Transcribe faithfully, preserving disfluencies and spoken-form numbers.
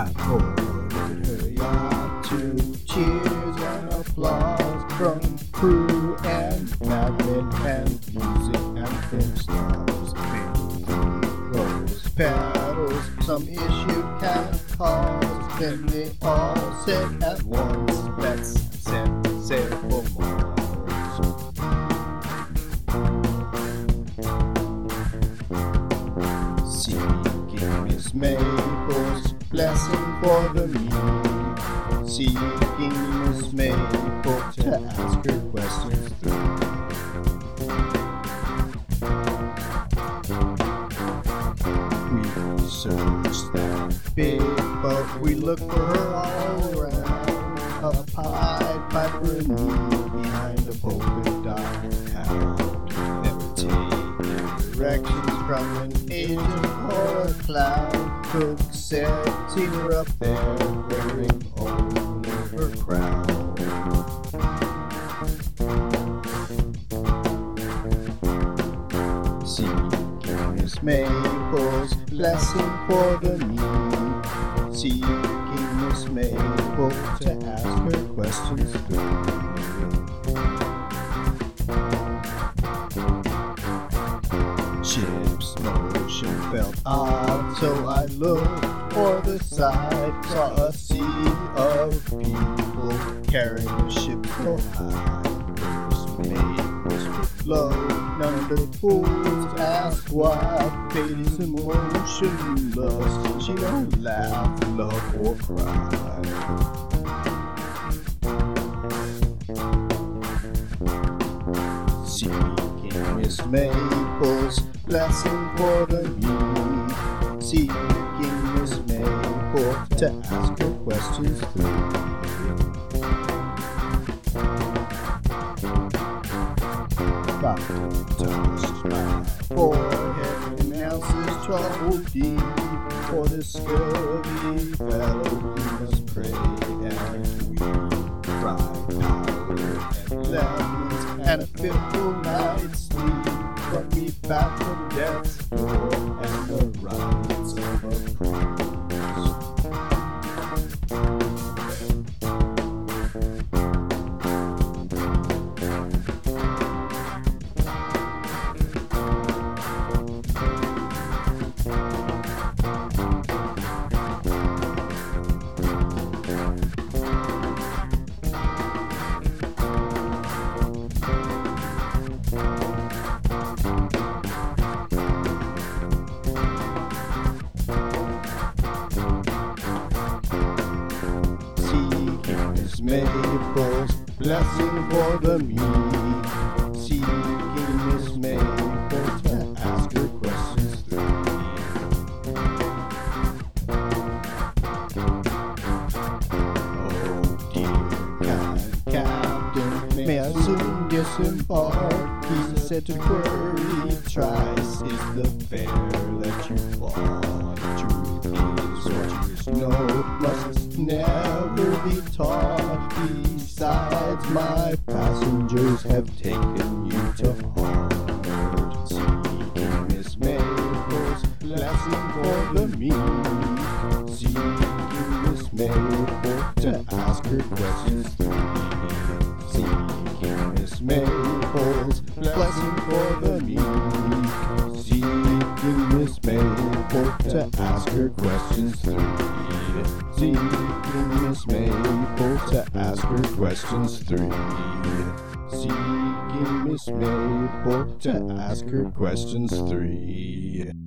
I ordered her yacht to cheers and applause from crew and magnet and music and film stars. Rose petals, some issue can cause. Then they all said at once, let's set sail for Mars. Seeking Miss Maple's blessing for the me. Seeking Miss Maple to ask her questions through. We searched that big boat, we looked for her all around. A Pied Piper and me behind a polka dot hound. Never taking directions from an agent or a clown. Cook said, seen her up there wearing only her crown. Seeking Miss Maple's blessing for the me. Seeking Miss Maple to ask her questions through. Ship's motion felt odd, so I looked for the side. Saw a sea of people carrying the ship so high. First Maple's foot low, none of the fools asked why. Fate is in motion, lust. She don't laugh, love, or cry. Seeking Miss Maple's blessing for the me. Seeking Miss Maple to ask her questions through. Doctor touched my forehead, announces trouble deep. For the scurvy fellow we must pray and weep. Dry powder and lemons and a fitful night's sleep brought me back from death's door and the rights of a cruise. Miss Maple's blessing for the me. Seeking Miss Maple to ask her questions through. Oh dear kind captain, may I soon disembark? He said to query, Trice is the fare that you bought. Truth is what you know must never be taught. Besides, my passengers have taken you to heart. Seeking Miss Maple's blessing for the me. Seeking Miss Maple to ask her questions through. Seeking Miss Maple's blessing for the me. Seeking Miss Maple to ask her questions through. Seeking Miss Maple to ask her questions through. Seeking Miss Maple to ask her questions three.